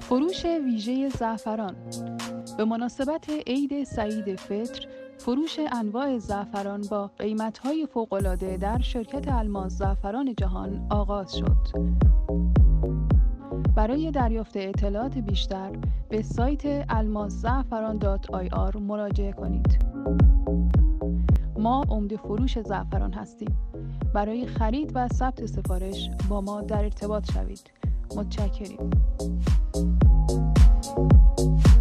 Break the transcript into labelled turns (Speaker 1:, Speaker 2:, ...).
Speaker 1: فروش ویژه زعفران. به مناسبت عید سعید فطر، فروش انواع زعفران با قیمت‌های فوق‌العاده در شرکت الماس زعفران جهان آغاز شد. برای دریافت اطلاعات بیشتر به سایت almaszzafaran.ir مراجعه کنید. ما عمده فروش زعفران هستیم. برای خرید و ثبت سفارش با ما در ارتباط شوید. متشکریم.